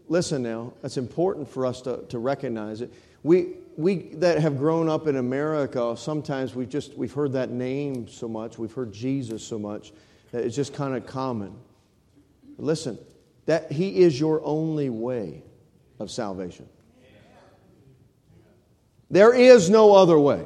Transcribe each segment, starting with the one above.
listen now, that's important for us to recognize it. We that have grown up in America, sometimes we've heard that name so much, we've heard Jesus so much, that it's just kind of common. But listen, that He is your only way of salvation. There is no other way.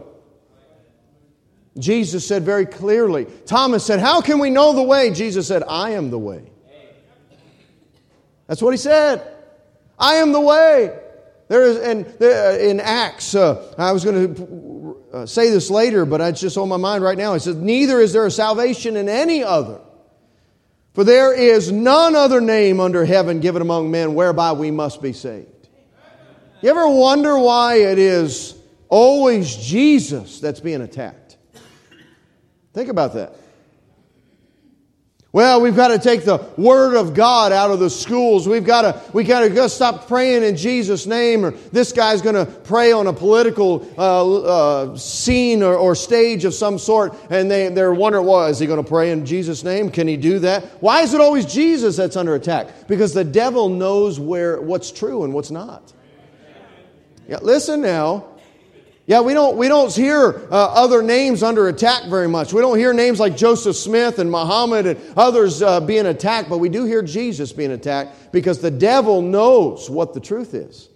Jesus said very clearly, Thomas said, how can we know the way? Jesus said, I am the way. That's what He said. I am the way. There is, and in Acts, I was going to say this later, but it's just on my mind right now. It says, neither is there a salvation in any other. For there is none other name under heaven given among men whereby we must be saved. You ever wonder why it is always Jesus that's being attacked? Think about that. Well, we've got to take the Word of God out of the schools. We got to stop praying in Jesus' name. Or this guy's going to pray on a political scene or stage of some sort, and they're wondering, well, is he going to pray in Jesus' name? Can he do that? Why is it always Jesus that's under attack? Because the devil knows what's true and what's not. Yeah, listen now. Yeah, we don't hear other names under attack very much. We don't hear names like Joseph Smith and Muhammad and others being attacked, but we do hear Jesus being attacked because the devil knows what the truth is.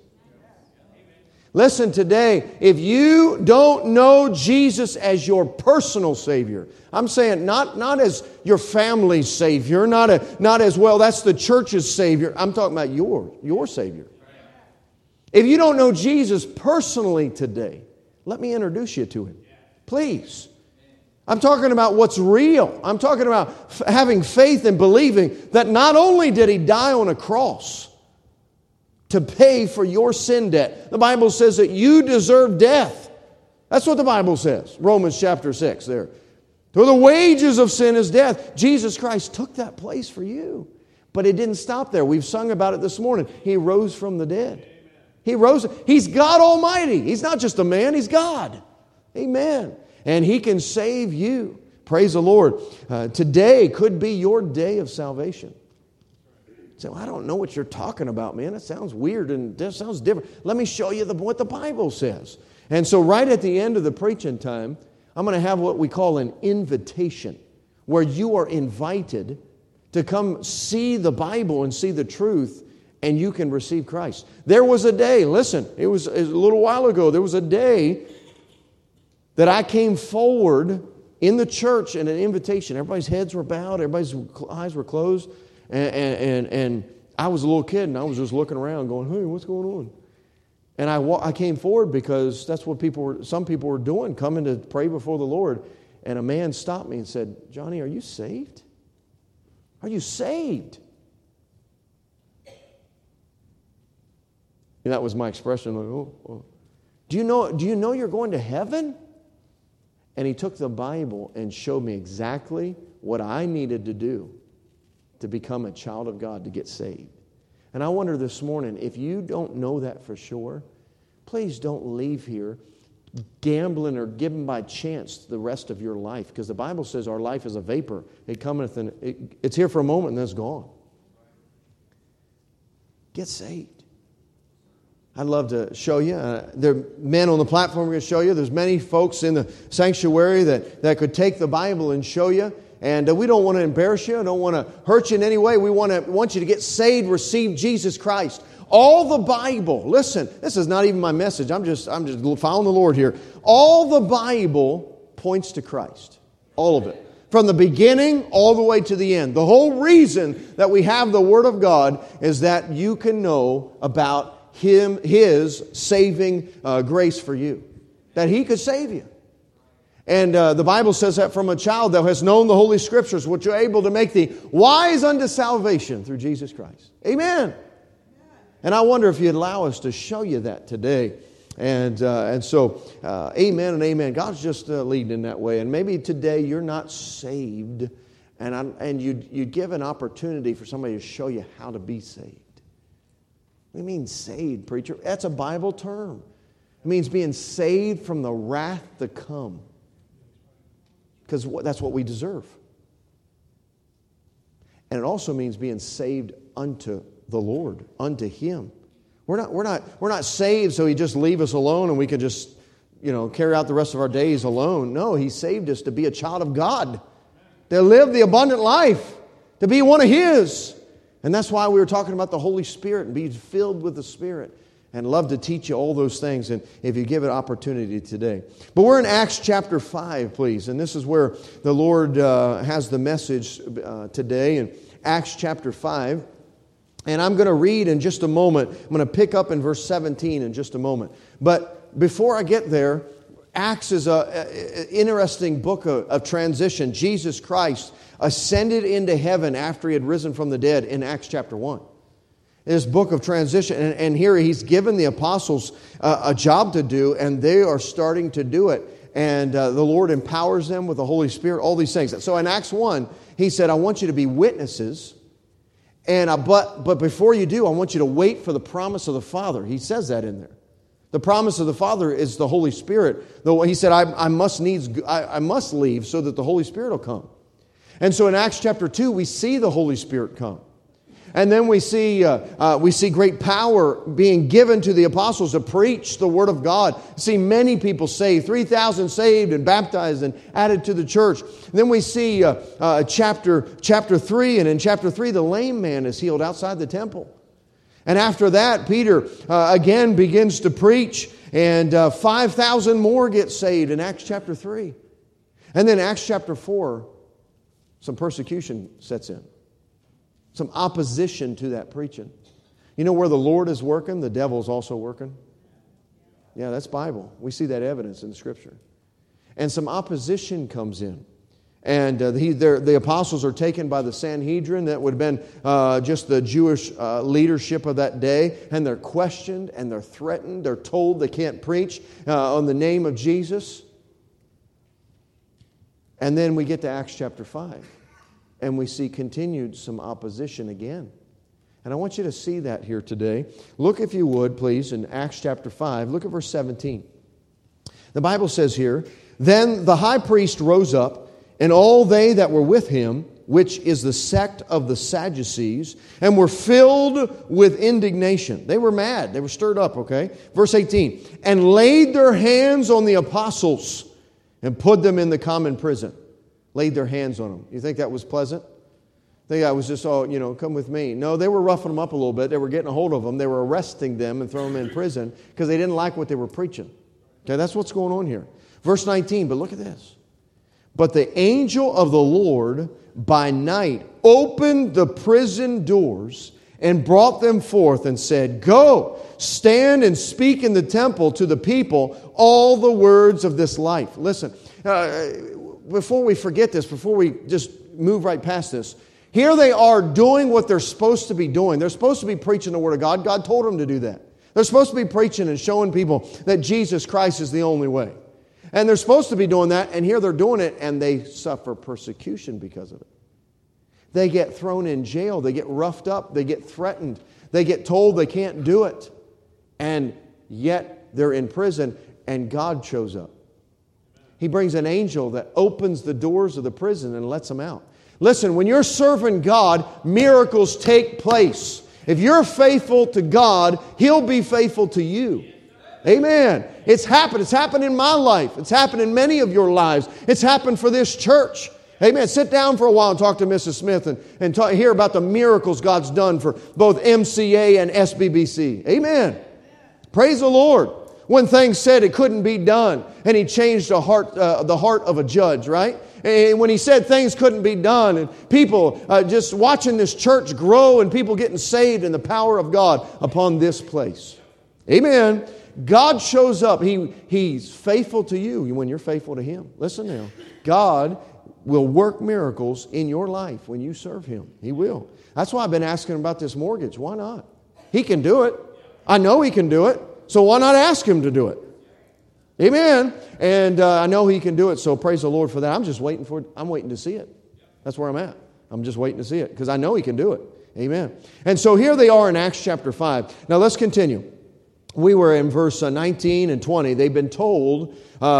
Listen, today, if you don't know Jesus as your personal Savior, I'm saying not as your family's Savior, not as, well, that's the church's Savior. I'm talking about your Savior. If you don't know Jesus personally today, let me introduce you to Him. Please. I'm talking about what's real. I'm talking about having faith and believing that not only did He die on a cross to pay for your sin debt. The Bible says that you deserve death. That's what the Bible says. Romans chapter 6 there. For the wages of sin is death. Jesus Christ took that place for you. But it didn't stop there. We've sung about it this morning. He rose from the dead. He rose. He's God Almighty. He's not just a man. He's God. Amen. And He can save you. Praise the Lord. Today could be your day of salvation. So I don't know what you're talking about, man. It sounds weird and it sounds different. Let me show you what the Bible says. And so right at the end of the preaching time, I'm going to have what we call an invitation, where you are invited to come see the Bible and see the truth, and you can receive Christ. There was a day, listen, it was a little while ago, there was a day that I came forward in the church in an invitation. Everybody's heads were bowed, everybody's eyes were closed, and I was a little kid, and I was just looking around going, hey, what's going on? And I came forward because that's what some people were doing, coming to pray before the Lord. And a man stopped me and said, Johnny, are you saved? Are you saved? And that was my expression. Like, oh. Do you know you're going to heaven? And he took the Bible and showed me exactly what I needed to do to become a child of God, to get saved. And I wonder this morning, if you don't know that for sure, please don't leave here gambling or given by chance the rest of your life. Because the Bible says our life is a vapor. It cometh and it's here for a moment and then it's gone. Get saved. I'd love to show you. There are men on the platform we're going to show you. There's many folks in the sanctuary that could take the Bible and show you. And we don't want to embarrass you. I don't want to hurt you in any way. We want you to get saved, receive Jesus Christ. All the Bible, listen, this is not even my message. I'm just following the Lord here. All the Bible points to Christ. All of it. From the beginning all the way to the end. The whole reason that we have the Word of God is that you can know about His saving grace for you. That He could save you. And the Bible says that from a child thou hast known the Holy Scriptures, which are able to make thee wise unto salvation through Jesus Christ. Amen. And I wonder if you'd allow us to show you that today. And so, amen and amen. God's just leading in that way. And maybe today you're not saved, and you'd give an opportunity for somebody to show you how to be saved. What do you mean saved, preacher? That's a Bible term. It means being saved from the wrath to come. Because that's what we deserve. And it also means being saved unto the Lord, unto Him. We're not saved so He just leave us alone and we can just, carry out the rest of our days alone. No, He saved us to be a child of God, to live the abundant life, to be one of His. And that's why we were talking about the Holy Spirit and be filled with the Spirit. And love to teach you all those things, and if you give it opportunity today. But we're in Acts chapter 5, please. And this is where the Lord has the message today in Acts chapter 5. And I'm going to read in just a moment. I'm going to pick up in verse 17 in just a moment. But before I get there, Acts is an interesting book of transition. Jesus Christ ascended into heaven after He had risen from the dead in Acts chapter 1. This book of transition, and here He's given the apostles a job to do, and they are starting to do it. And the Lord empowers them with the Holy Spirit, all these things. So in Acts 1, He said, I want you to be witnesses, but before you do, I want you to wait for the promise of the Father. He says that in there. The promise of the Father is the Holy Spirit. He said, I must leave so that the Holy Spirit will come. And so in Acts chapter 2, we see the Holy Spirit come. And then we see great power being given to the apostles to preach the Word of God. See many people saved, 3,000 saved and baptized and added to the church. And then we see chapter 3, and in chapter 3 the lame man is healed outside the temple. And after that, Peter again begins to preach, and 5,000 more get saved in Acts chapter 3. And then Acts chapter 4, some persecution sets in. Some opposition to that preaching. You know where the Lord is working, the devil's also working? Yeah, that's Bible. We see that evidence in the Scripture. And some opposition comes in. And the apostles are taken by the Sanhedrin. That would have been just the Jewish leadership of that day. And they're questioned and they're threatened. They're told they can't preach on the name of Jesus. And then we get to Acts chapter 5. And we see continued some opposition again. And I want you to see that here today. Look, if you would, please, in Acts chapter 5. Look at verse 17. The Bible says here, Then the high priest rose up, and all they that were with him, which is the sect of the Sadducees, and were filled with indignation. They were mad. They were stirred up, okay? Verse 18. And laid their hands on the apostles and put them in the common prison. Laid their hands on them. You think that was pleasant? I think that was just, come with me. No, they were roughing them up a little bit. They were getting a hold of them. They were arresting them and throwing them in prison because they didn't like what they were preaching. Okay, that's what's going on here. Verse 19, but look at this. But the angel of the Lord by night opened the prison doors and brought them forth and said, Go, stand and speak in the temple to the people all the words of this life. Listen, before we forget this, before we just move right past this, here they are doing what they're supposed to be doing. They're supposed to be preaching the Word of God. God told them to do that. They're supposed to be preaching and showing people that Jesus Christ is the only way. And they're supposed to be doing that, and here they're doing it, and they suffer persecution because of it. They get thrown in jail. They get roughed up. They get threatened. They get told they can't do it. And yet they're in prison, and God shows up. He brings an angel that opens the doors of the prison and lets them out. Listen, when you're serving God, miracles take place. If you're faithful to God, He'll be faithful to you. Amen. It's happened. It's happened in my life. It's happened in many of your lives. It's happened for this church. Amen. Sit down for a while and talk to Mrs. Smith and hear about the miracles God's done for both MCA and SBBC. Amen. Praise the Lord. When things said it couldn't be done, and He changed the heart of a judge, right? And when He said things couldn't be done, and people just watching this church grow, and people getting saved, and the power of God upon this place. Amen. God shows up. He's faithful to you when you're faithful to Him. Listen now. God will work miracles in your life when you serve Him. He will. That's why I've been asking about this mortgage. Why not? He can do it. I know He can do it. So why not ask Him to do it? Amen. And I know He can do it, so praise the Lord for that. I'm waiting to see it. That's where I'm at. I'm just waiting to see it because I know He can do it. Amen. And so here they are in Acts chapter 5. Now let's continue. we were in verse 19 and 20. They've been thrown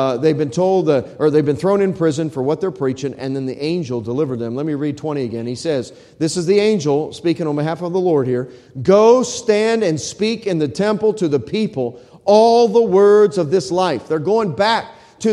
in prison for what they're preaching, and then the angel delivered them. Let me read 20 again. He says, this is the angel speaking on behalf of the Lord here. Go stand and speak in the temple to the people all the words of this life. They're going back to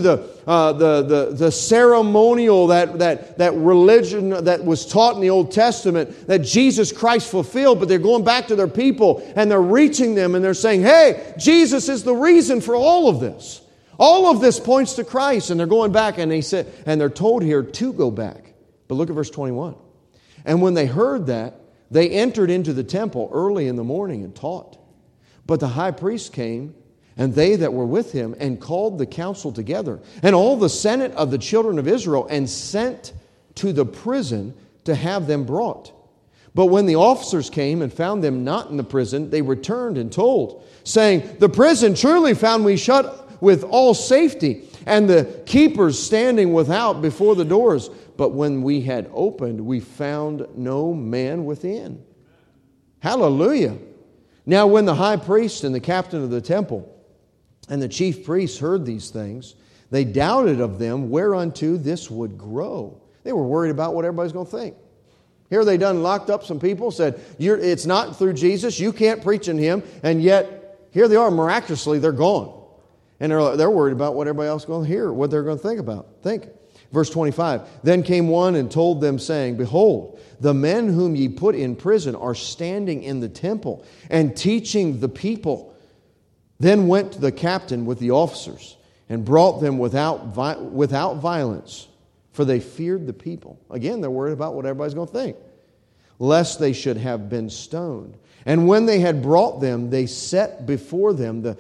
the ceremonial that religion that was taught in the Old Testament that Jesus Christ fulfilled, but they're going back to their people and they're reaching them and they're saying, hey, Jesus is the reason for all of this. All of this points to Christ, and they're going back and they're told here to go back. But look at verse 21. And when they heard that, they entered into the temple early in the morning and taught. But the high priest came, and they that were with him, and called the council together, and all the senate of the children of Israel, and sent to the prison to have them brought. But when the officers came and found them not in the prison, they returned and told, saying, the prison truly found we shut with all safety, and the keepers standing without before the doors. But when we had opened, we found no man within. Hallelujah. Now when the high priest and the captain of the temple and the chief priests heard these things, they doubted of them whereunto this would grow. They were worried about what everybody's going to think. Here they done locked up some people, said, it's not through Jesus, you can't preach in Him, and yet here they are, miraculously, they're gone. And they're worried about what everybody else is going to hear, what they're going to think about. Think. Verse 25, then came one and told them, saying, behold, the men whom ye put in prison are standing in the temple and teaching the people. Then went the captain with the officers and brought them without violence, for they feared the people. Again, they're worried about what everybody's going to think, lest they should have been stoned. And when they had brought them, they set before them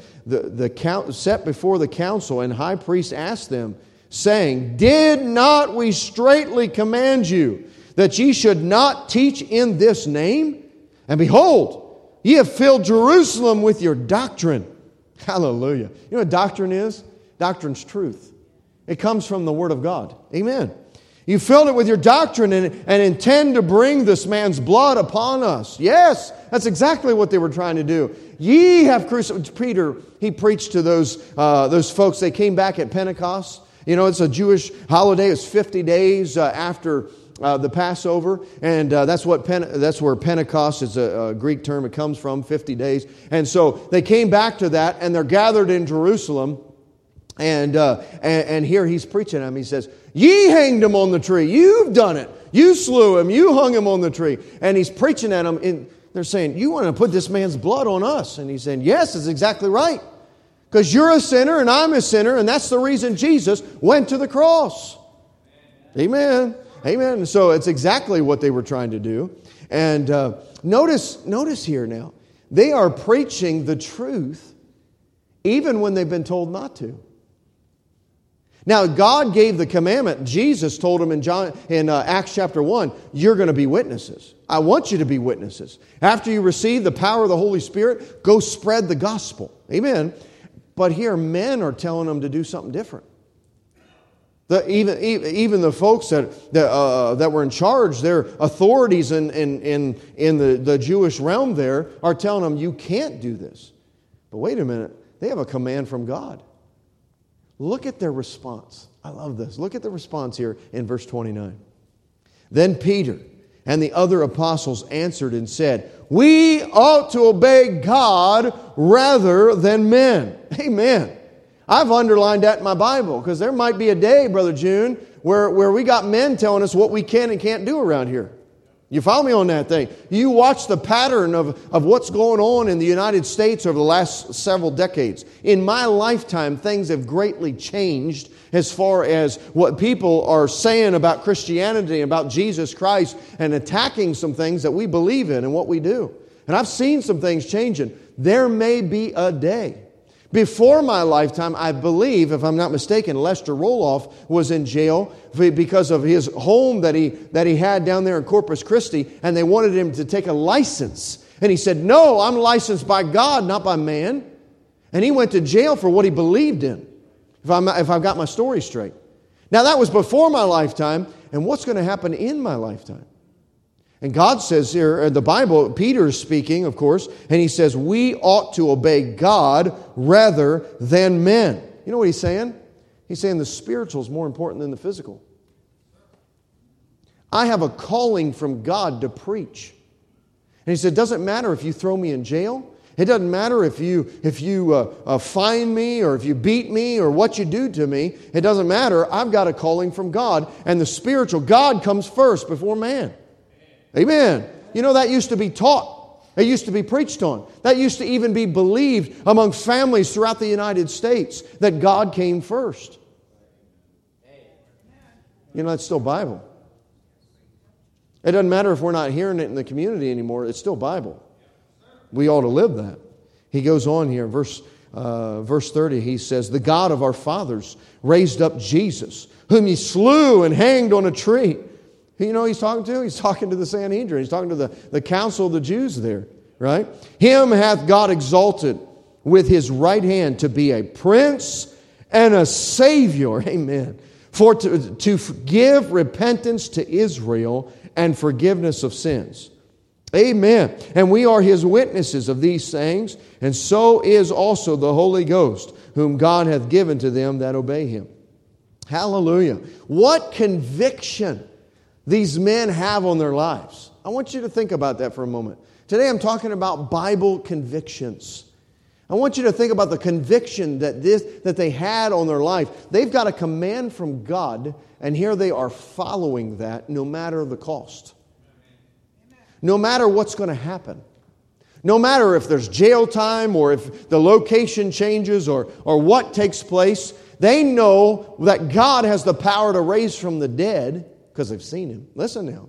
set before the council, and high priest asked them, saying, did not we straitly command you that ye should not teach in this name? And behold, ye have filled Jerusalem with your doctrine. Hallelujah. You know what doctrine is? Doctrine's truth. It comes from the Word of God. Amen. You filled it with your doctrine and intend to bring this man's blood upon us. Yes, that's exactly what they were trying to do. Ye have crucified. Peter, he preached to those folks. They came back at Pentecost. You know, it's a Jewish holiday. It's 50 days after the Passover, and that's where Pentecost is a Greek term. It comes from 50 days, and so they came back to that, and they're gathered in Jerusalem, and here he's preaching to them. He says, "Ye hanged him on the tree. You've done it. You slew him. You hung him on the tree." And he's preaching at them, and they're saying, "You want to put this man's blood on us?" And he's saying, "Yes, that's exactly right, because you're a sinner and I'm a sinner, and that's the reason Jesus went to the cross." Amen. Amen. So it's exactly what they were trying to do. And notice here now, they are preaching the truth even when they've been told not to. Now, God gave the commandment. Jesus told them in Acts chapter 1, you're going to be witnesses. I want you to be witnesses. After you receive the power of the Holy Spirit, go spread the gospel. Amen. But here, men are telling them to do something different. Even the folks that were in charge, their authorities in the Jewish realm there, are telling them, you can't do this. But wait a minute, they have a command from God. Look at their response. I love this. Look at the response here in verse 29. Then Peter and the other apostles answered and said, "We ought to obey God rather than men." Amen. I've underlined that in my Bible, because there might be a day, Brother June, where we got men telling us what we can and can't do around here. You follow me on that thing? You watch the pattern of what's going on in the United States over the last several decades. In my lifetime, things have greatly changed as far as what people are saying about Christianity, about Jesus Christ, and attacking some things that we believe in and what we do. And I've seen some things changing. There may be a day. Before my lifetime, I believe, if I'm not mistaken, Lester Roloff was in jail because of his home that he had down there in Corpus Christi, and they wanted him to take a license. And he said, "No, I'm licensed by God, not by man." And he went to jail for what he believed in, if I've got my story straight. Now, that was before my lifetime, and what's going to happen in my lifetime? And God says here, in the Bible, Peter is speaking, of course, and he says, we ought to obey God rather than men. You know what he's saying? He's saying the spiritual is more important than the physical. I have a calling from God to preach. And he said, it doesn't matter if you throw me in jail. It doesn't matter if you fine me or if you beat me or what you do to me. It doesn't matter. I've got a calling from God. And the spiritual, God comes first before man. Amen. You know, that used to be taught. It used to be preached on. That used to even be believed among families throughout the United States that God came first. You know, that's still Bible. It doesn't matter if we're not hearing it in the community anymore. It's still Bible. We ought to live that. He goes on here, verse 30, he says, the God of our fathers raised up Jesus, whom ye slew and hanged on a tree. You know who he's talking to? He's talking to the Sanhedrin. He's talking to the council of the Jews there, right? Him hath God exalted with his right hand to be a prince and a savior. Amen. For to give repentance to Israel and forgiveness of sins. Amen. And we are his witnesses of these things, and so is also the Holy Ghost, whom God hath given to them that obey him. Hallelujah. What conviction these men have on their lives. I want you to think about that for a moment. Today I'm talking about Bible convictions. I want you to think about the conviction that they had on their life. They've got a command from God, and here they are following that no matter the cost. No matter what's going to happen. No matter if there's jail time or if the location changes or what takes place, they know that God has the power to raise from the dead because they've seen him. Listen now.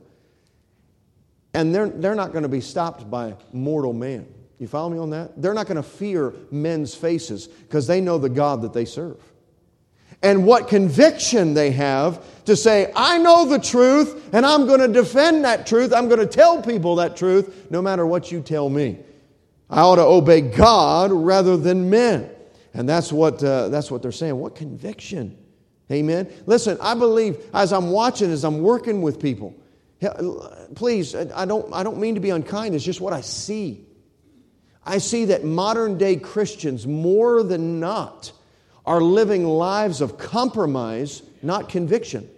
And they're not going to be stopped by mortal man. You follow me on that? They're not going to fear men's faces because they know the God that they serve. And what conviction they have to say, I know the truth and I'm going to defend that truth. I'm going to tell people that truth no matter what you tell me. I ought to obey God rather than men. And that's what they're saying. What conviction. Amen. Listen, I believe as I'm watching, as I'm working with people, please, I don't mean to be unkind. It's just what I see. I see that modern day Christians, more than not, are living lives of compromise, not conviction.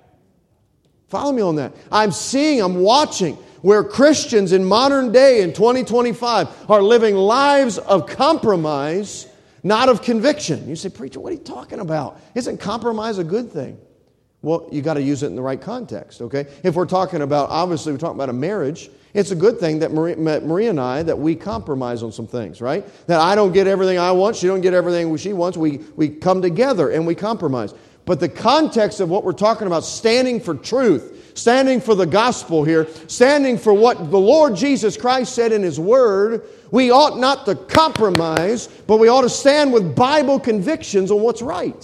Follow me on that. I'm watching where Christians in modern day, in 2025, are living lives of compromise, not of conviction. You say, preacher, what are you talking about? Isn't compromise a good thing? Well, you got to use it in the right context, okay? If we're talking about, obviously we're talking about a marriage, it's a good thing that Maria and I, that we compromise on some things, right? That I don't get everything I want, she don't get everything she wants. We come together and we compromise. But the context of what we're talking about, standing for truth, standing for the gospel here, standing for what the Lord Jesus Christ said in His Word, we ought not to compromise, but we ought to stand with Bible convictions on what's right.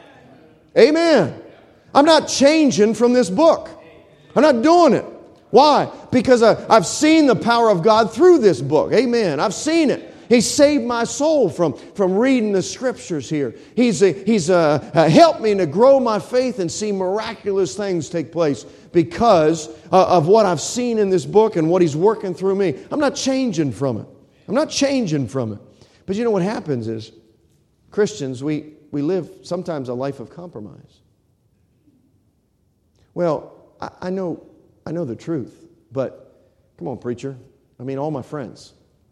Amen. I'm not changing from this book. I'm not doing it. Why? Because I've seen the power of God through this book. Amen. I've seen it. He saved my soul from reading the Scriptures here. He's helped me to grow my faith and see miraculous things take place because of what I've seen in this book and what He's working through me. I'm not changing from it. I'm not changing from it. But you know what happens is, Christians, we live sometimes a life of compromise. Well, I know the truth, but come on, preacher. I mean, all my friends.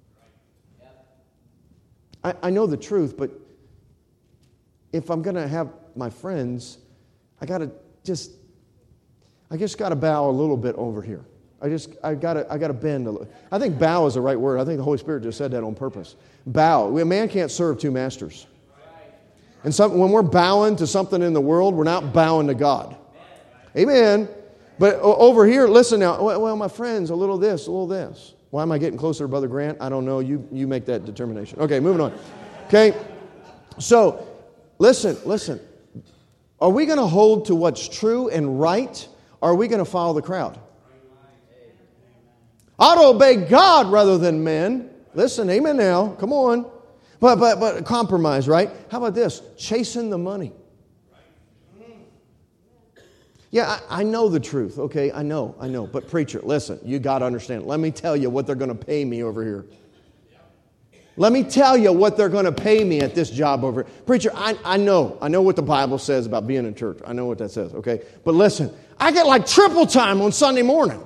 I know the truth, but if I'm going to have my friends, I just got to bow a little bit over here. I got to bend a little. I think bow is the right word. I think the Holy Spirit just said that on purpose. Bow. A man can't serve two masters. And when we're bowing to something in the world, we're not bowing to God. Amen. But over here, listen now. Well, my friends, a little this, a little this. Why am I getting closer to Brother Grant? I don't know. You make that determination. Okay, moving on. Okay. So, listen. Are we going to hold to what's true and right, or are we going to follow the crowd? I ought to obey God rather than men. Listen, amen now. Come on. But compromise, right? How about this? Chasing the money. Yeah, I know the truth, okay? I know. But preacher, listen, you got to understand. Let me tell you what they're going to pay me over here. Let me tell you what they're going to pay me at this job over here. Preacher, I know what the Bible says about being in church. I know what that says, okay? But listen, I get like triple time on Sunday morning.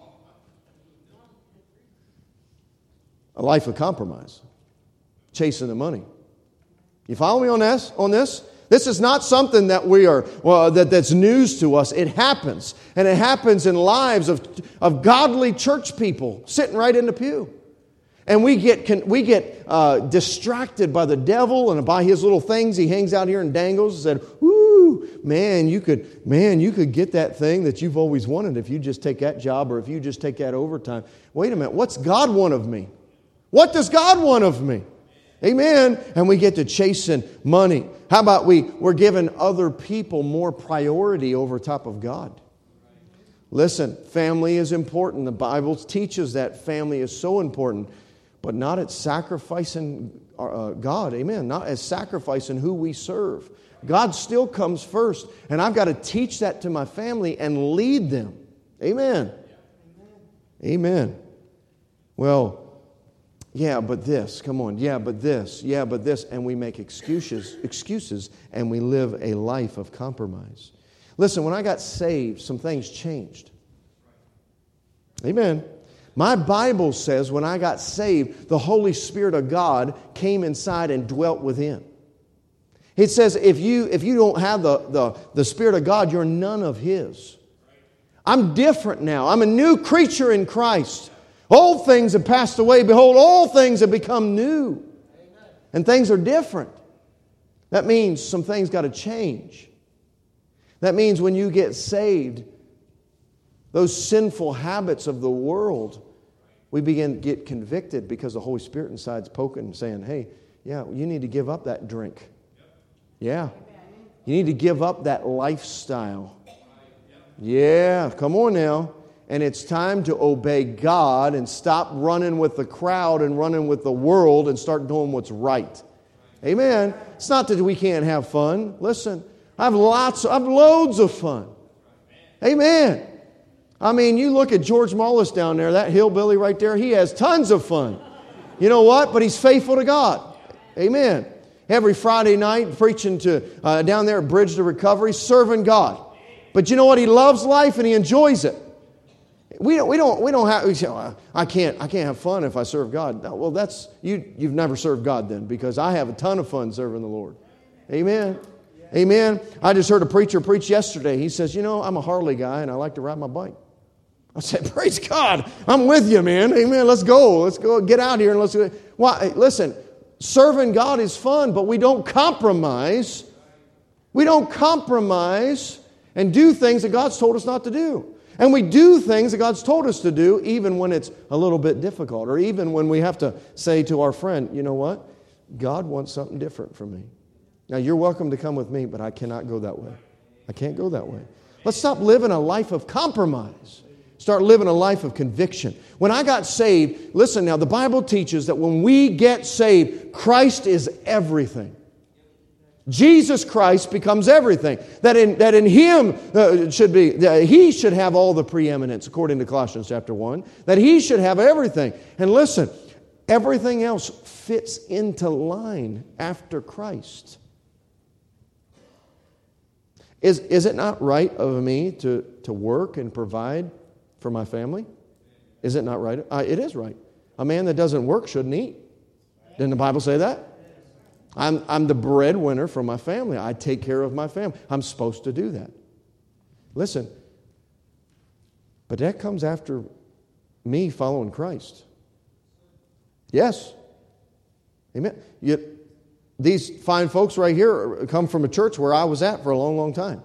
A life of compromise. Chasing the money. You follow me on this? This is not something that that's news to us. It happens. And it happens in lives of godly church people sitting right in the pew. And we get distracted by the devil and by his little things he hangs out here and dangles and said, "Woo, man, you could get that thing that you've always wanted if you just take that job or if you just take that overtime." Wait a minute, what's God want of me? What does God want of me? Amen. And we get to chasing money. How about we're giving other people more priority over top of God? Listen, family is important. The Bible teaches that family is so important, but not at sacrificing God. Amen. Not as sacrificing who we serve. God still comes first, and I've got to teach that to my family and lead them. Amen. Amen. Well, yeah, but this. Come on. Yeah, but this. Yeah, but this. And we make excuses, and we live a life of compromise. Listen, when I got saved, some things changed. Amen. My Bible says when I got saved, the Holy Spirit of God came inside and dwelt within. It says if you don't have the Spirit of God, you're none of His. I'm different now. I'm a new creature in Christ. Old things have passed away. Behold, all things have become new. And things are different. That means some things got to change. That means when you get saved, those sinful habits of the world, we begin to get convicted because the Holy Spirit inside's poking and saying, "Hey, yeah, you need to give up that drink. Yeah, you need to give up that lifestyle. Yeah, come on now. And it's time to obey God and stop running with the crowd and running with the world and start doing what's right." Amen. It's not that we can't have fun. Listen, I have loads of fun. Amen. I mean, you look at George Mullis down there, that hillbilly right there, he has tons of fun. You know what? But he's faithful to God. Amen. Every Friday night, preaching to down there at Bridge to Recovery, serving God. But you know what? He loves life and he enjoys it. We don't have. We say, "Oh, I can't have fun if I serve God." No, well, that's you've never served God then, because I have a ton of fun serving the Lord. Amen. Amen. I just heard a preacher preach yesterday. He says, "I'm a Harley guy and I like to ride my bike." I said, "Praise God. I'm with you, man. Amen. Let's go. Let's go. Get out here and let's go." Well, listen, serving God is fun, but we don't compromise. We don't compromise and do things that God's told us not to do. And we do things that God's told us to do even when it's a little bit difficult, or even when we have to say to our friend, "You know what? God wants something different from me. Now, you're welcome to come with me, but I cannot go that way. I can't go that way." Let's stop living a life of compromise. Start living a life of conviction. When I got saved, listen now, the Bible teaches that when we get saved, Christ is everything. Jesus Christ becomes everything. That in Him He should have all the preeminence, according to Colossians chapter 1. That He should have everything. And listen, everything else fits into line after Christ. Is it not right of me to work and provide for my family? Is it not right? It is right. A man that doesn't work shouldn't eat. Didn't the Bible say that? I'm the breadwinner for my family. I take care of my family. I'm supposed to do that. Listen, but that comes after me following Christ. Yes. Amen. These fine folks right here come from a church where I was at for a long, long time.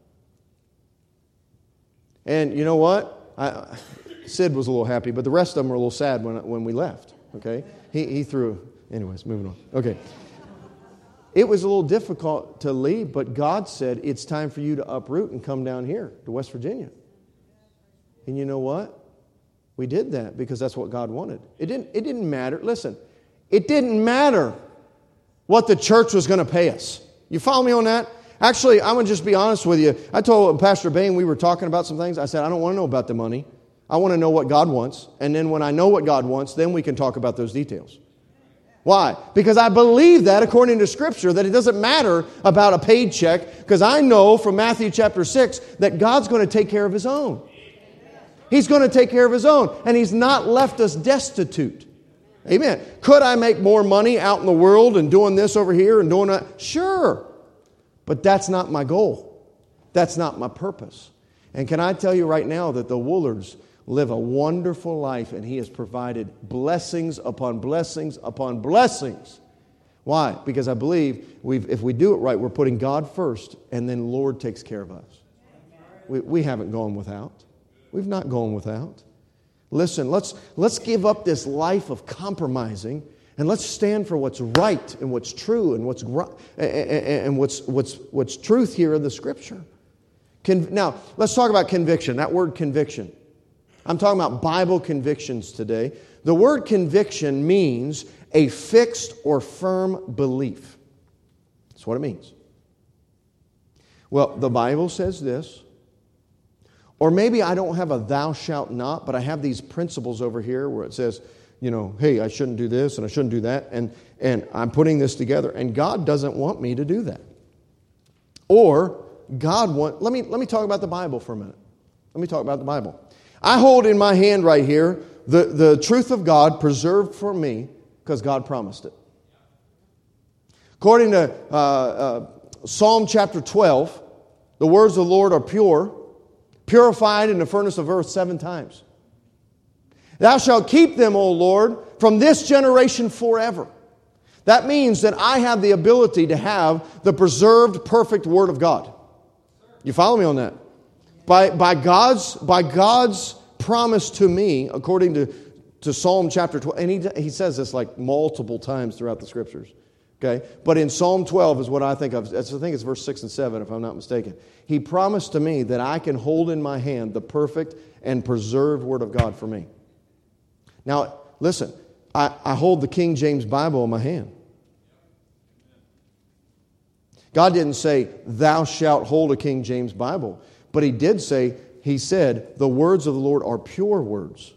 And you know what? Sid was a little happy, but the rest of them were a little sad when we left. Okay? He threw... Anyways, moving on. Okay. It was a little difficult to leave, but God said, "It's time for you to uproot and come down here to West Virginia." And you know what? We did that because that's what God wanted. It didn't matter. Listen, it didn't matter what the church was going to pay us. You follow me on that? Actually, I'm going to just be honest with you. I told Pastor Bain, we were talking about some things. I said, I don't want to know about the money. I want to know what God wants. And then when I know what God wants, then we can talk about those details. Why? Because I believe that, according to Scripture, that it doesn't matter about a paid check, because I know from Matthew chapter 6 that God's going to take care of His own. He's going to take care of His own. And He's not left us destitute. Amen. Could I make more money out in the world and doing this over here and doing that? Sure. But that's not my goal. That's not my purpose. And can I tell you right now that the Woollards live a wonderful life, and He has provided blessings upon blessings upon blessings. Why? Because I believe if we do it right, we're putting God first, and then the Lord takes care of us. We haven't gone without. We've not gone without. Listen, let's give up this life of compromising, and let's stand for what's right and what's true and what's truth here in the Scripture. Now, let's talk about conviction. That word conviction. I'm talking about Bible convictions today. The word conviction means a fixed or firm belief. That's what it means. Well, the Bible says this. Or maybe I don't have a thou shalt not, but I have these principles over here where it says, hey, I shouldn't do this and I shouldn't do that. And I'm putting this together. And God doesn't want me to do that. Or let me talk about the Bible for a minute. Let me talk about the Bible. I hold in my hand right here the truth of God preserved for me because God promised it. According to Psalm chapter 12, the words of the Lord are pure, purified in the furnace of earth 7 times. Thou shalt keep them, O Lord, from this generation forever. That means that I have the ability to have the preserved, perfect Word of God. You follow me on that? By God's promise to me, according to Psalm chapter 12, and he says this like multiple times throughout the Scriptures. Okay, but in Psalm 12 is what I think of. I think it's verse 6 and 7, if I'm not mistaken. He promised to me that I can hold in my hand the perfect and preserved Word of God for me. Now, listen, I hold the King James Bible in my hand. God didn't say, thou shalt hold a King James Bible. But He did say, He said, the words of the Lord are pure words.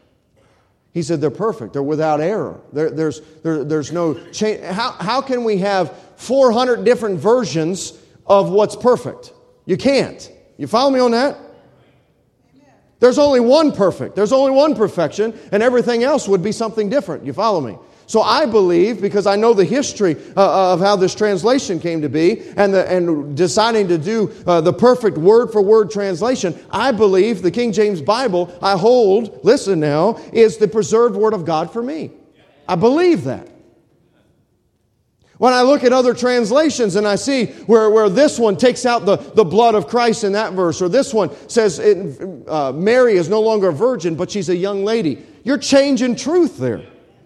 He said they're perfect. They're without error. There's no change. How can we have 400 different versions of what's perfect? You can't. You follow me on that? There's only one perfect. There's only one perfection, and everything else would be something different. You follow me? So I believe, because I know the history of how this translation came to be, and deciding to do the perfect word-for-word translation, I believe the King James Bible I hold, listen now, is the preserved Word of God for me. I believe that. When I look at other translations and I see where this one takes out the blood of Christ in that verse, or this one says Mary is no longer a virgin, but she's a young lady, you're changing truth there.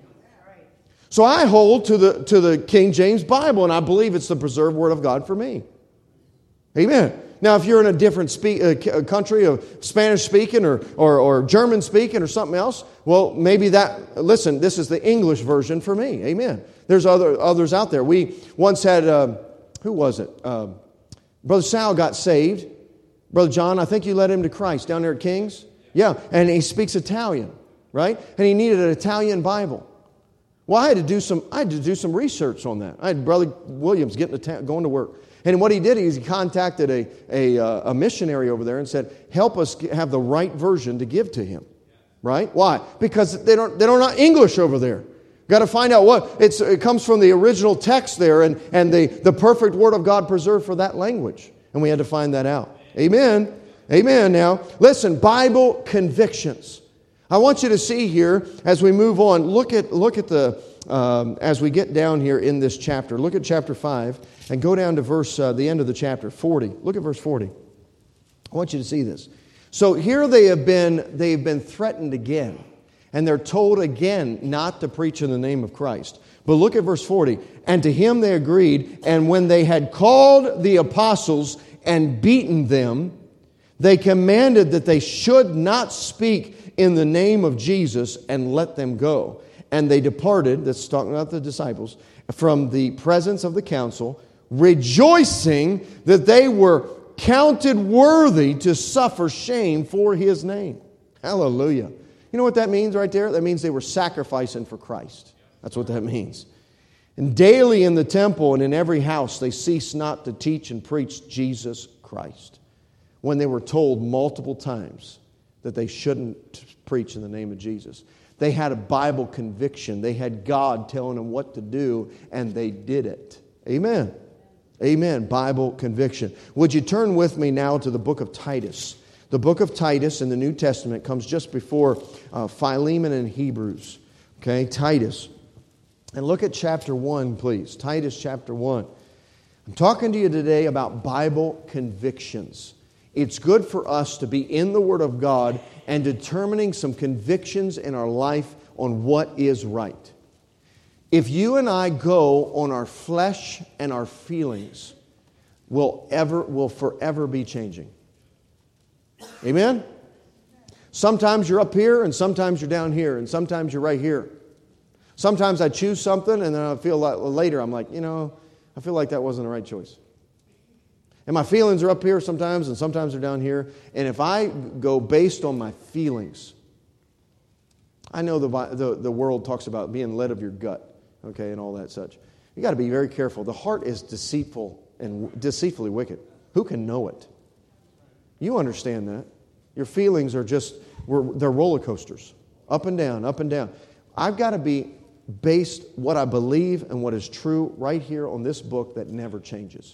So I hold to the King James Bible, and I believe it's the preserved Word of God for me. Amen. Now, if you're in a different country of Spanish-speaking or German-speaking or something else, well, maybe listen, this is the English version for me. Amen. There's others out there. We once had, who was it? Brother Sal got saved. Brother John, I think you led him to Christ down there at King's. Yeah, and he speaks Italian, right? And he needed an Italian Bible. Well, I had to do some research on that. I had Brother Williams going to work. And what he did is he contacted a missionary over there and said, help us have the right version to give to him. Right? Why? Because they don't know English over there. Got to find out what it comes from the original text there and the perfect Word of God preserved for that language. And we had to find that out. Amen. Amen. Now, listen, Bible convictions. I want you to see here as we move on. Look at the as we get down here in this chapter. Look at chapter 5 and go down to the end of the chapter 40. Look at verse 40. I want you to see this. So here they've been threatened again, and they're told again not to preach in the name of Christ. But look at verse 40. And to him they agreed, and when they had called the apostles and beaten them, they commanded that they should not speak in the name of Jesus, and let them go. And they departed, that's talking about the disciples, from the presence of the council rejoicing that they were counted worthy to suffer shame for His name. Hallelujah. You know what that means right there? That means they were sacrificing for Christ. That's what that means. And daily in the temple and in every house they ceased not to teach and preach Jesus Christ, when they were told multiple times that they shouldn't preach in the name of Jesus. They had a Bible conviction. They had God telling them what to do, and they did it. Amen. Amen. Bible conviction. Would you turn with me now to the book of Titus? The book of Titus in the New Testament comes just before Philemon and Hebrews. Okay, Titus. And look at chapter 1, please. Titus chapter 1. I'm talking to you today about Bible convictions. It's good for us to be in the Word of God and determining some convictions in our life on what is right. If you and I go on our flesh and our feelings, we'll forever be changing. Amen? Sometimes you're up here and sometimes you're down here and sometimes you're right here. Sometimes I choose something and then I feel like later I'm like, I feel like that wasn't the right choice. And my feelings are up here sometimes and sometimes they're down here. And if I go based on my feelings, I know the world talks about being led of your gut. Okay, and all that such. You got to be very careful. The heart is deceitful and deceitfully wicked. Who can know it? You understand that. Your feelings are they're roller coasters. Up and down, up and down. I've got to be based what I believe and what is true right here on this book that never changes.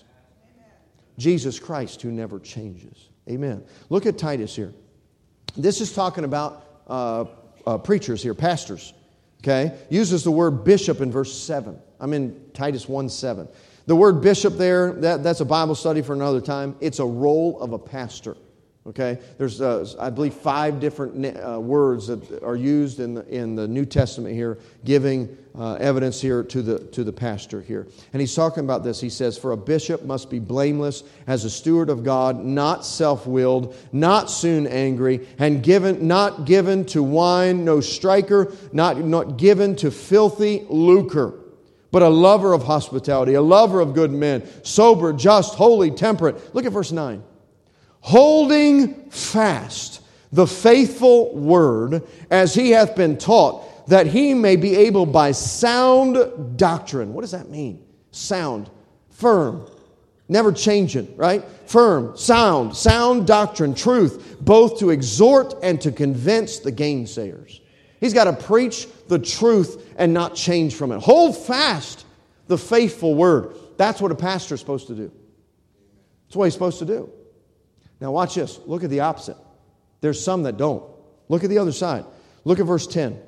Jesus Christ who never changes. Amen. Look at Titus here. This is talking about preachers here, pastors. Okay, uses the word bishop in verse 7. I'm in Titus 1:7. The word bishop there, that's a Bible study for another time. It's a role of a pastor. Okay, there's I believe 5 different words that are used in the New Testament here, giving evidence here to the pastor here. And he's talking about this. He says, "For a bishop must be blameless as a steward of God, not self-willed, not soon angry, and not given to wine, no striker, not given to filthy lucre, but a lover of hospitality, a lover of good men, sober, just, holy, temperate." Look at verse 9. "Holding fast the faithful word as he hath been taught, that he may be able by sound doctrine." What does that mean? Sound, firm, never changing, right? Firm, sound doctrine, truth, both to exhort and to convince the gainsayers. He's got to preach the truth and not change from it. Hold fast the faithful word. That's what a pastor is supposed to do. That's what he's supposed to do. Now watch this. Look at the opposite. There's some that don't. Look at the other side. Look at verse 10.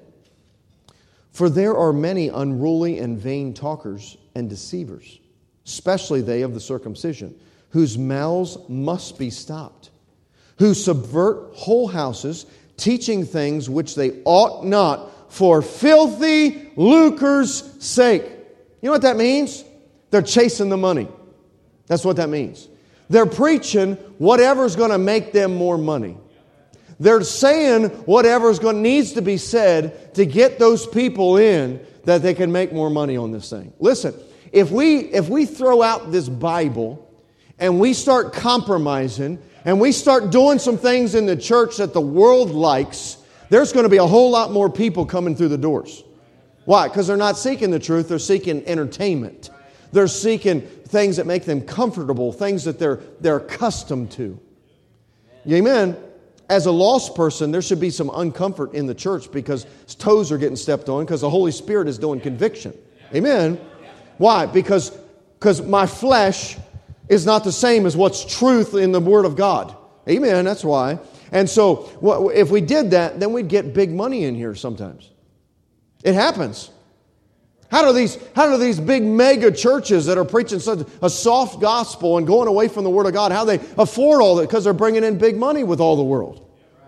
"For there are many unruly and vain talkers and deceivers, especially they of the circumcision, whose mouths must be stopped, who subvert whole houses, teaching things which they ought not, for filthy lucre's sake." You know what that means? They're chasing the money. That's what that means. They're preaching whatever's going to make them more money. They're saying whatever's needs to be said to get those people in that they can make more money on this thing. Listen, if we throw out this Bible and we start compromising and we start doing some things in the church that the world likes, there's going to be a whole lot more people coming through the doors. Why? Because they're not seeking the truth, they're seeking entertainment. They're seeking things that make them comfortable, things that they're accustomed to. Amen. As a lost person, there should be some uncomfort in the church because toes are getting stepped on because the Holy Spirit is doing conviction. Amen. Why? Because my flesh is not the same as what's truth in the Word of God. Amen. That's why. And so if we did that, then we'd get big money in here sometimes. It happens. How do these big mega churches that are preaching such a soft gospel and going away from the Word of God, how they afford all that? Because they're bringing in big money with all the world.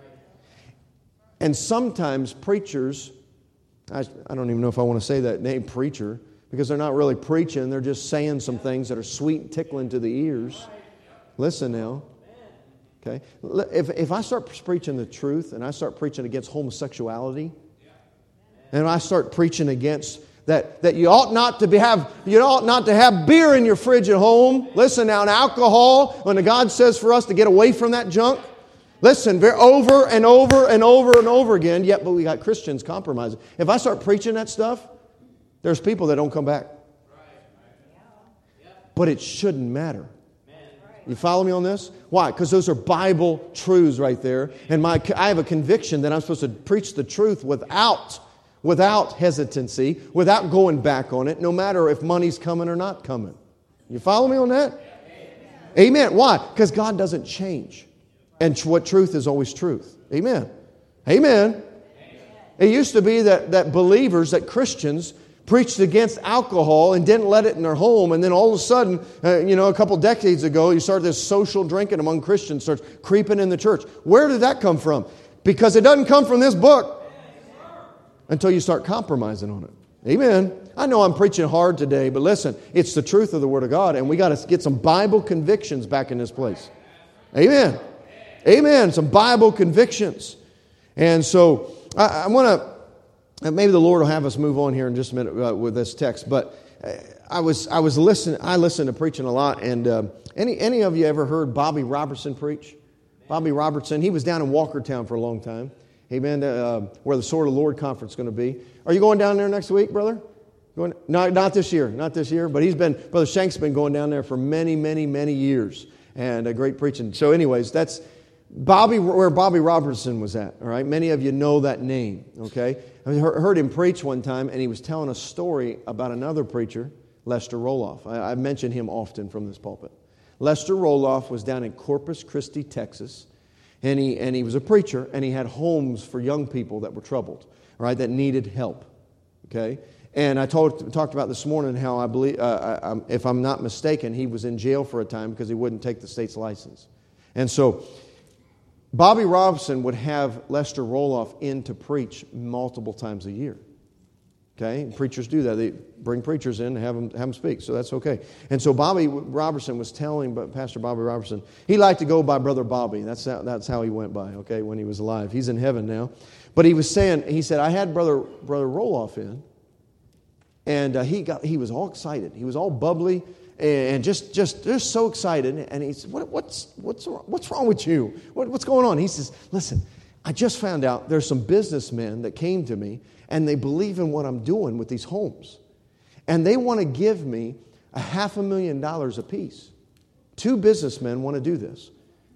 And sometimes preachers, I don't even know if I want to say that name, preacher, because they're not really preaching. They're just saying some things that are sweet and tickling to the ears. Listen now. Okay? If I start preaching the truth and I start preaching against homosexuality, and I start preaching against that you ought not to have beer in your fridge at home. Listen now, and alcohol, when God says for us to get away from that junk. Listen, over and over and over and over again, yet but we got Christians compromising. If I start preaching that stuff, there's people that don't come back. But it shouldn't matter. You follow me on this? Why? Because those are Bible truths right there. And I have a conviction that I'm supposed to preach the truth without hesitancy, without going back on it, no matter if money's coming or not coming. You follow me on that? Amen. Why? Because God doesn't change. And what truth is always truth. Amen. Amen. It used to be that believers, that Christians, preached against alcohol and didn't let it in their home. And then all of a sudden, a couple decades ago, you started this social drinking among Christians starts creeping in the church. Where did that come from? Because it doesn't come from this book until you start compromising on it. Amen. I know I'm preaching hard today, but listen, it's the truth of the Word of God, and we got to get some Bible convictions back in this place. Amen. Amen. Some Bible convictions. And so I want to, maybe the Lord will have us move on here in just a minute with this text. But I listened to preaching a lot. And any of you ever heard Bobby Robertson preach? Bobby Robertson, he was down in Walkertown for a long time. Amen. Where the Sword of the Lord conference is going to be. Are you going down there next week, brother? No, not this year. Not this year. But Brother Shank's been going down there for many, many, many years. And great preaching. So anyways, that's where Bobby Robertson was at, all right? Many of you know that name, okay? I heard him preach one time, and he was telling a story about another preacher, Lester Roloff. I've mentioned him often from this pulpit. Lester Roloff was down in Corpus Christi, Texas, and he was a preacher, and he had homes for young people that were troubled, all right, that needed help, okay? And I talked about this morning how I believe, if I'm not mistaken, he was in jail for a time because he wouldn't take the state's license. And so Bobby Robson would have Lester Roloff in to preach multiple times a year. Okay? And preachers do that. They bring preachers in and have them speak. So that's okay. And so Bobby Robertson was telling, but Pastor Bobby Robertson, he liked to go by Brother Bobby. That's how he went by, okay, when he was alive. He's in heaven now. But he said, I had Brother Roloff in, and he was all excited. He was all bubbly and just so excited. And he said, what's wrong with you? What's going on? He says, listen, I just found out there's some businessmen that came to me, and they believe in what I'm doing with these homes. And they want to give me $500,000 apiece. 2 businessmen want to do this.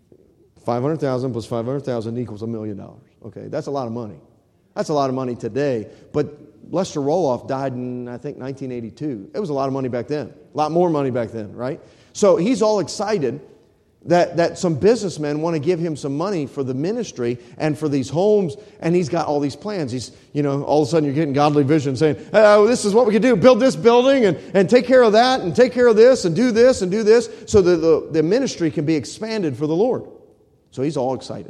500,000 plus 500,000 equals $1 million. Okay, that's a lot of money. That's a lot of money today. But Lester Roloff died in, I think, 1982. It was a lot of money back then. A lot more money back then, right? So he's all excited that some businessmen want to give him some money for the ministry and for these homes, and he's got all these plans. He's, all of a sudden you're getting godly vision saying, oh, this is what we can do. Build this building and take care of that and take care of this and do this so that the ministry can be expanded for the Lord. So he's all excited.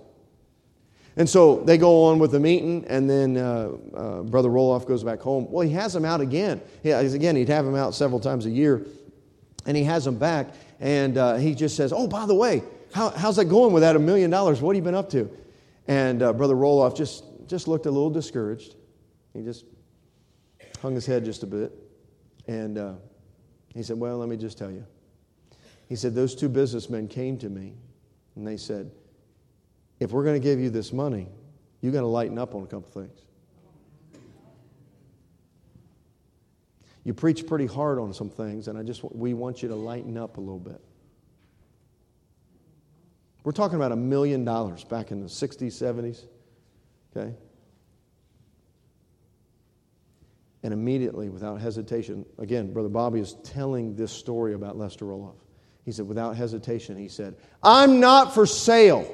And so they go on with the meeting, and then Brother Roloff goes back home. Well, he has them out again. He'd have them out several times a year, and he has them back, and he just says, oh, by the way, how's that going with that $1 million? What have you been up to? And Brother Roloff just looked a little discouraged. He just hung his head just a bit, and he said, well, let me just tell you. He said, those 2 businessmen came to me, and they said, if we're going to give you this money, you got to lighten up on a couple things. You preach pretty hard on some things, and we want you to lighten up a little bit. We're talking about $1 million back in the 60s, 70s. Okay? And immediately, without hesitation, again, Brother Bobby is telling this story about Lester Roloff. He said, without hesitation, he said, I'm not for sale.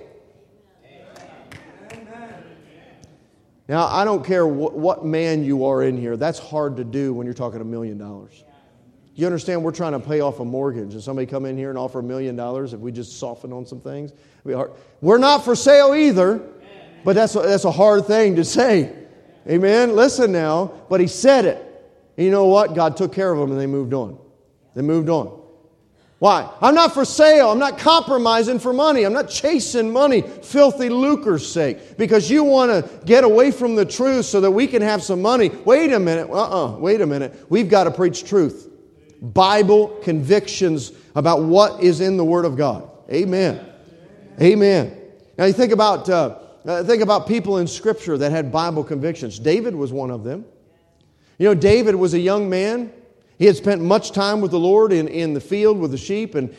Now, I don't care what man you are in here. That's hard to do when you're talking $1 million. You understand we're trying to pay off a mortgage, and somebody come in here and offer $1 million if we just soften on some things? We're not for sale either, but that's a hard thing to say. Amen? Listen now, but he said it. And you know what? God took care of them, and they moved on. They moved on. Why? I'm not for sale. I'm not compromising for money. I'm not chasing money, filthy lucre's sake. Because you want to get away from the truth so that we can have some money. Wait a minute. Wait a minute. We've got to preach truth. Bible convictions about what is in the Word of God. Amen. Amen. Now you think about people in Scripture that had Bible convictions. David was one of them. You know, David was a young man. He had spent much time with the Lord in the field with the sheep, and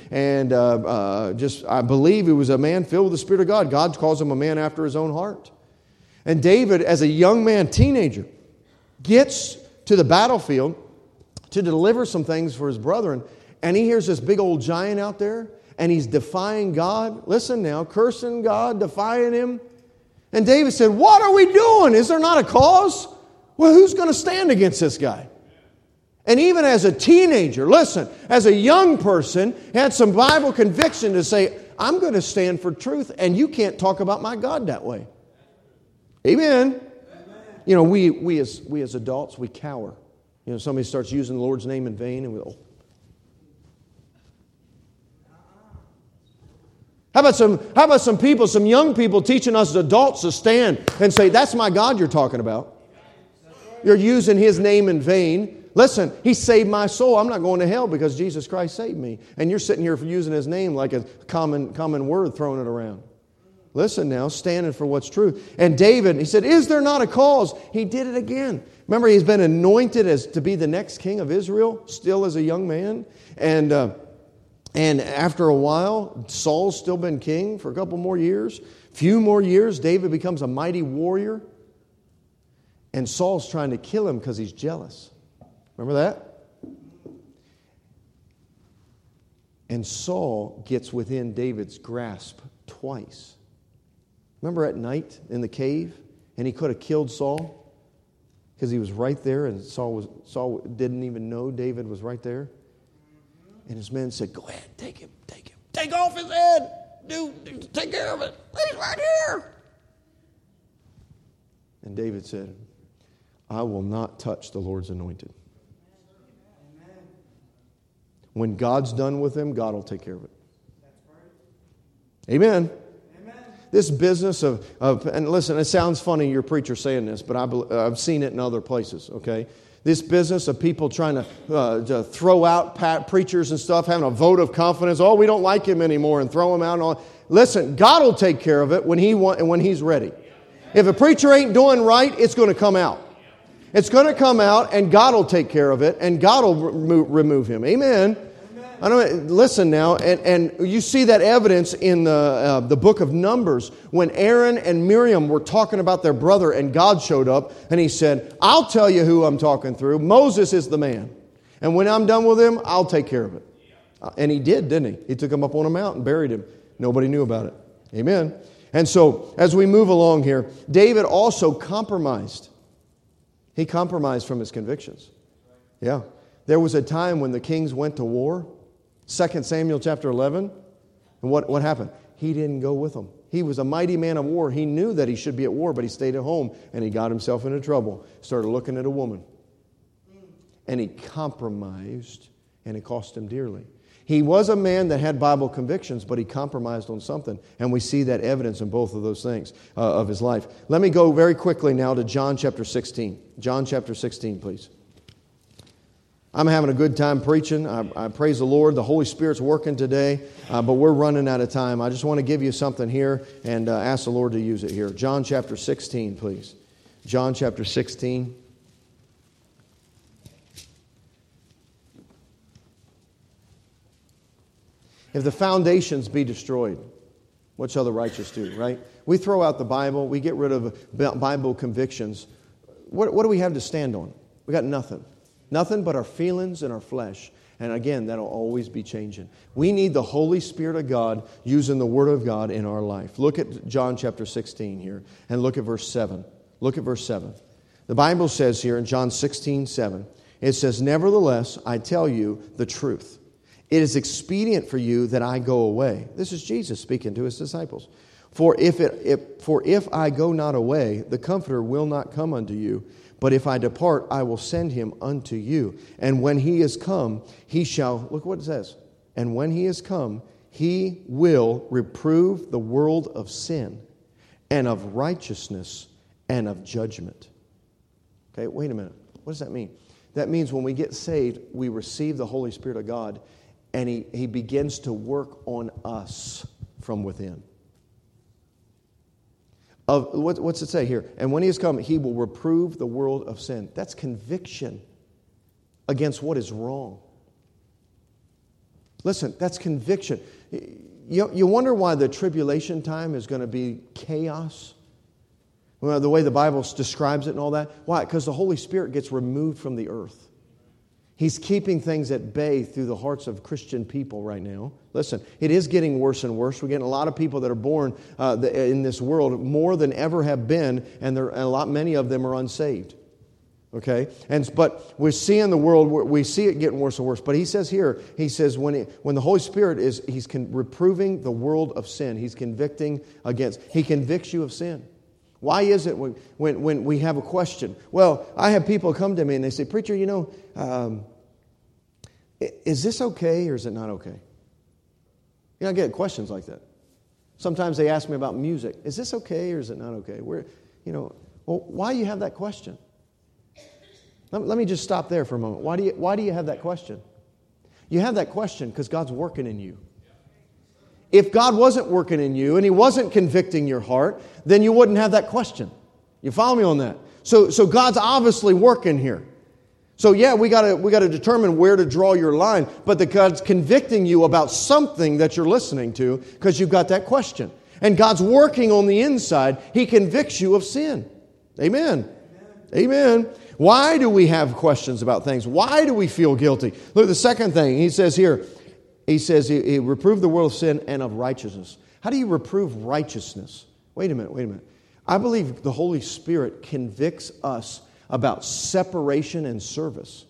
I believe he was a man filled with the Spirit of God. God calls him a man after his own heart. And David, as a young man, teenager, gets to the battlefield to deliver some things for his brethren, and he hears this big old giant out there, and he's defying God. Listen now, cursing God, defying Him. And David said, "What are we doing? Is there not a cause? Well, who's going to stand against this guy?" And even as a teenager, listen, as a young person, had some Bible conviction to say, I'm going to stand for truth, and you can't talk about my God that way. Amen. You know, we as adults, we cower. You know, somebody starts using the Lord's name in vain, and we go, How about some people, some young people teaching us as adults to stand and say, that's my God you're talking about. You're using His name in vain. Listen, He saved my soul. I'm not going to hell because Jesus Christ saved me. And you're sitting here for using His name like a common word, throwing it around. Listen now, standing for what's true. And David, he said, is there not a cause? He did it again. Remember, he's been anointed as to be the next king of Israel, still as a young man. And after a while, Saul's still been king for a couple more years. Few more years, David becomes a mighty warrior. And Saul's trying to kill him because he's jealous. Remember that? And Saul gets within David's grasp twice. Remember at night in the cave? And he could have killed Saul because he was right there, and Saul didn't even know David was right there. And his men said, go ahead, take him. Take off his head. Dude, take care of it. He's right here. And David said, I will not touch the Lord's anointed. When God's done with him, God will take care of it. Amen. This business of and listen, it sounds funny, your preacher saying this, but I've seen it in other places, okay? This business of people trying to throw out preachers and stuff, having a vote of confidence. Oh, we don't like him anymore, and throw him out. And all. Listen, God will take care of it when He's ready. If a preacher ain't doing right, it's going to come out. It's going to come out, and God will take care of it, and God will remove him. Amen. I don't listen now, and you see that evidence in the book of Numbers when Aaron and Miriam were talking about their brother, and God showed up, and He said, "I'll tell you who I'm talking through. Moses is the man, and when I'm done with him, I'll take care of it." And He did, didn't He? He took him up on a mountain, buried him. Nobody knew about it. Amen. And so, as we move along here, David also compromised. He compromised from his convictions. Yeah. There was a time when the kings went to war, 2 Samuel chapter 11. And what happened? He didn't go with them. He was a mighty man of war. He knew that he should be at war, but he stayed at home, and he got himself into trouble. Started looking at a woman. And he compromised, and it cost him dearly. He was a man that had Bible convictions, but he compromised on something. And we see that evidence in both of those things of his life. Let me go very quickly now to John chapter 16. John chapter 16, please. I'm having a good time preaching. I praise the Lord. The Holy Spirit's working today, but we're running out of time. I just want to give you something here and ask the Lord to use it here. John chapter 16, please. John chapter 16. If the foundations be destroyed, what shall the righteous do, right? We throw out the Bible. We get rid of Bible convictions. What do we have to stand on? We got nothing. Nothing but our feelings and our flesh. And again, that'll always be changing. We need the Holy Spirit of God using the Word of God in our life. Look at John chapter 16 here and look at verse 7. Look at verse 7. The Bible says here in John 16:7, it says, "Nevertheless, I tell you the truth. It is expedient for you that I go away." This is Jesus speaking to His disciples. For if I go not away, the Comforter will not come unto you. But if I depart, I will send Him unto you. And when He is come, He shall," look what it says, And when He is come, He will reprove the world of sin and of righteousness and of judgment. Okay, wait a minute. What does that mean? That means when we get saved, we receive the Holy Spirit of God, and He begins to work on us from within. What's it say here? And when He has come, He will reprove the world of sin. That's conviction against what is wrong. Listen, that's conviction. You wonder why the tribulation time is going to be chaos? Well, the way the Bible describes it and all that. Why? Because the Holy Spirit gets removed from the earth. He's keeping things at bay through the hearts of Christian people right now. Listen, it is getting worse and worse. We're getting a lot of people that are born in this world more than ever have been, and many of them are unsaved. Okay, but we're seeing the world. We see it getting worse and worse. But He says here, He says when the Holy Spirit He's reproving the world of sin. He's convicting against. He convicts you of sin. Why is it when we have a question? Well, I have people come to me and they say, "Preacher, is this okay or is it not okay?" I get questions like that. Sometimes they ask me about music. Is this okay or is it not okay? Well, why do you have that question? Let me just stop there for a moment. Why do you have that question? You have that question because God's working in you. If God wasn't working in you and He wasn't convicting your heart, then you wouldn't have that question. You follow me on that? So God's obviously working here. So yeah, we got to determine where to draw your line, but God's convicting you about something that you're listening to because you've got that question. And God's working on the inside. He convicts you of sin. Amen. Amen. Why do we have questions about things? Why do we feel guilty? Look, the second thing He says here, He says He reproved the world of sin and of righteousness. How do you reprove righteousness? Wait a minute. I believe the Holy Spirit convicts us about separation and service.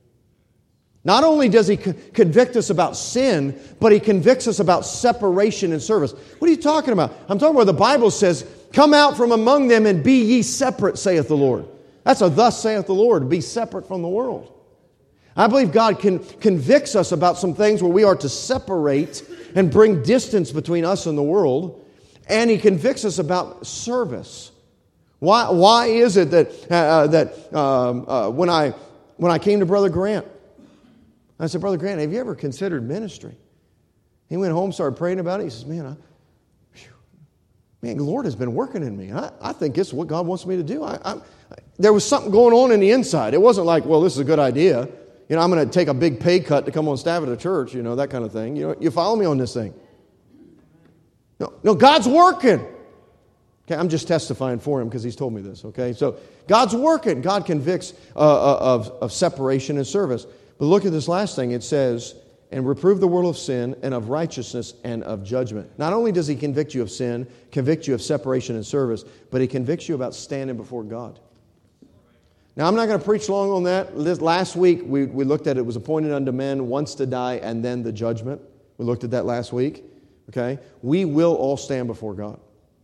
Not only does He convict us about sin, but He convicts us about separation and service. What are you talking about? I'm talking about the Bible says, "Come out from among them and be ye separate, saith the Lord." That's a "thus saith the Lord," be separate from the world. I believe God convicts us about some things where we are to separate and bring distance between us and the world. And He convicts us about service. Why is it that when I came to Brother Grant, I said, "Brother Grant, have you ever considered ministry?" He went home, started praying about it. He says, Man, the Lord has been working in me. I think it's what God wants me to do. There was something going on in the inside. It wasn't like, well, this is a good idea. I'm going to take a big pay cut to come on staff at a church, that kind of thing. You follow me on this thing? No, God's working. Okay, I'm just testifying for Him because He's told me this, okay? So God's working. God convicts of separation and service. But look at this last thing. It says, "And reprove the world of sin and of righteousness and of judgment." Not only does He convict you of sin, convict you of separation and service, but He convicts you about standing before God. Now, I'm not going to preach long on that. Last week, we looked at it was appointed unto men once to die and then the judgment. We looked at that last week. Okay? We will all stand before God.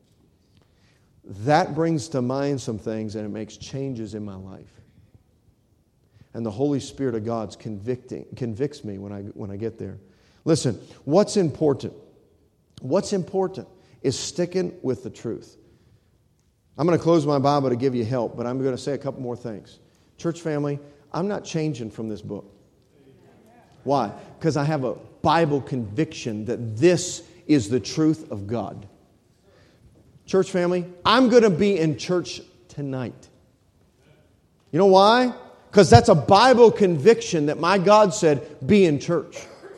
That brings to mind some things and it makes changes in my life. And the Holy Spirit of God convicts me when I get there. Listen, what's important? What's important is sticking with the truth. I'm going to close my Bible to give you help, but I'm going to say a couple more things. Church family, I'm not changing from this book. Why? Because I have a Bible conviction that this is the truth of God. Church family, I'm going to be in church tonight. You know why? Because that's a Bible conviction that my God said, be in church.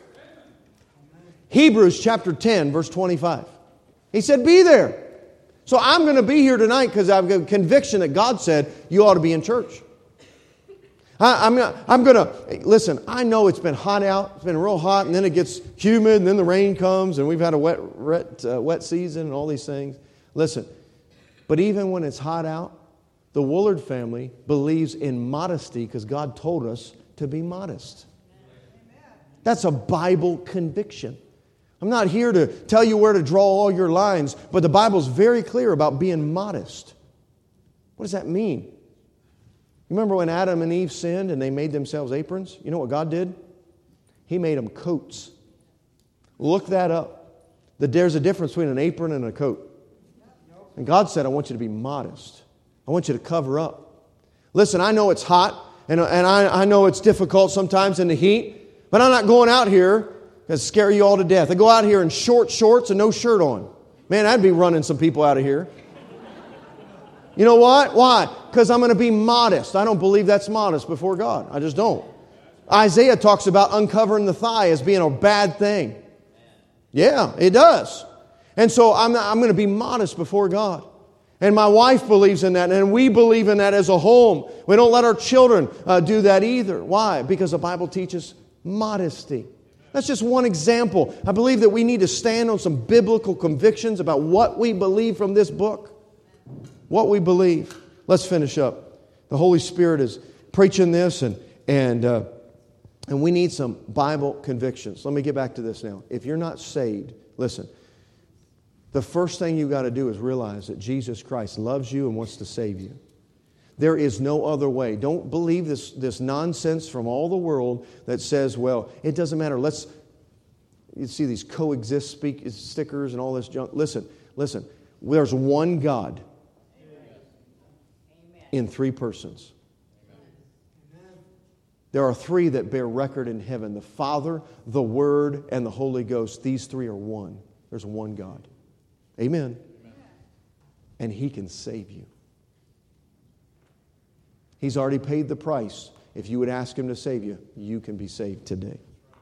Hebrews chapter 10, verse 25. He said, be there. So I'm going to be here tonight because I've got a conviction that God said you ought to be in church. I'm going to, listen, I know it's been hot out. It's been real hot, and then it gets humid, and then the rain comes, and we've had a wet season and all these things. Listen, but even when it's hot out, the Woolard family believes in modesty because God told us to be modest. That's a Bible conviction. I'm not here to tell you where to draw all your lines, but the Bible's very clear about being modest. What does that mean? You remember when Adam and Eve sinned and they made themselves aprons? You know what God did? He made them coats. Look that up. That there's a difference between an apron and a coat. And God said, I want you to be modest. I want you to cover up. Listen, I know it's hot, and I know it's difficult sometimes in the heat, but I'm not going out here to scare you all to death. I go out here in short shorts and no shirt on. Man, I'd be running some people out of here. You know what? Why? Because I'm going to be modest. I don't believe that's modest before God. I just don't. Isaiah talks about uncovering the thigh as being a bad thing. Yeah, it does. And so I'm going to be modest before God. And my wife believes in that, and we believe in that as a home. We don't let our children do that either. Why? Because the Bible teaches modesty. That's just one example. I believe that we need to stand on some biblical convictions about what we believe from this book. What we believe. Let's finish up. The Holy Spirit is preaching this, and we need some Bible convictions. Let me get back to this now. If you're not saved, listen. The first thing you got to do is realize that Jesus Christ loves you and wants to save you. There is no other way. Don't believe this nonsense from all the world that says, well, it doesn't matter. You see these coexist stickers and all this junk. Listen. There's one God in three persons. There are three that bear record in heaven. The Father, the Word, and the Holy Ghost. These three are one. There's one God. Amen. And He can save you. He's already paid the price. If you would ask Him to save you, you can be saved today.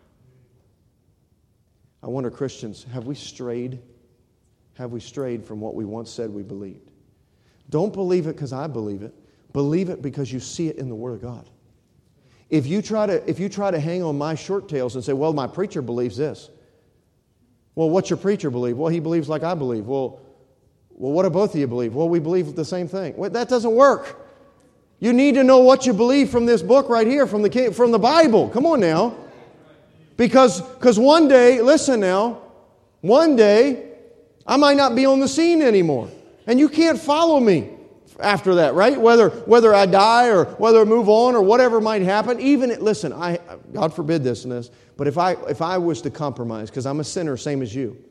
I wonder, Christians, have we strayed? Have we strayed from what we once said we believed? Don't believe it because I believe it. Believe it because you see it in the Word of God. If you try to hang on my short tails and say, well, my preacher believes this. Well, what's your preacher believe? Well, he believes like I believe. Well, what do both of you believe? Well, we believe the same thing. Well, that doesn't work. You need to know what you believe from this book right here, from the Bible. Come on now. Because one day, listen now, one day, I might not be on the scene anymore. And you can't follow me after that, right? Whether I die or whether I move on or whatever might happen. Listen, God forbid this and this, but if I was to compromise, because I'm a sinner, same as you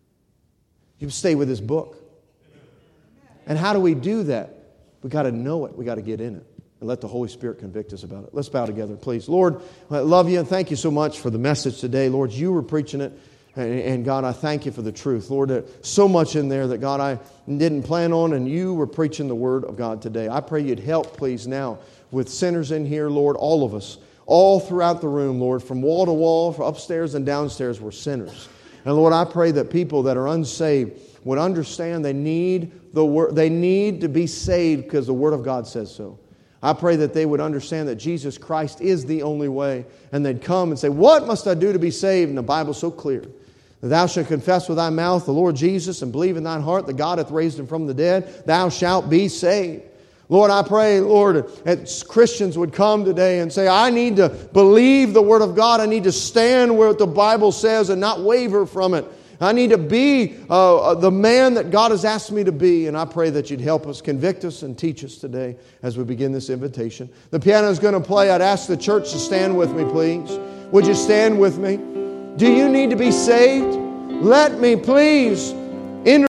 stay with this book. And how do we do that? We got to know it. We got to get in it and let the Holy Spirit convict us about it. Let's bow together, please. Lord, I love you and thank you so much for the message today. Lord, you were preaching it. And God, I thank you for the truth. Lord, there's so much in there that, God, I didn't plan on, and you were preaching the Word of God today. I pray you'd help, please, now with sinners in here, Lord, all of us, all throughout the room, Lord, from wall to wall, from upstairs and downstairs, we're sinners. And, Lord, I pray that people that are unsaved would understand they need the Word. They need to be saved because the Word of God says so. I pray that they would understand that Jesus Christ is the only way, and they'd come and say, what must I do to be saved? And the Bible's so clear. Thou shalt confess with thy mouth the Lord Jesus and believe in thine heart that God hath raised Him from the dead. Thou shalt be saved. Lord, I pray, Lord, that Christians would come today and say, I need to believe the Word of God. I need to stand where the Bible says and not waver from it. I need to be the man that God has asked me to be. And I pray that you'd help us, convict us, and teach us today as we begin this invitation. The piano is going to play. I'd ask the church to stand with me, please. Would you stand with me? Do you need to be saved? Let me please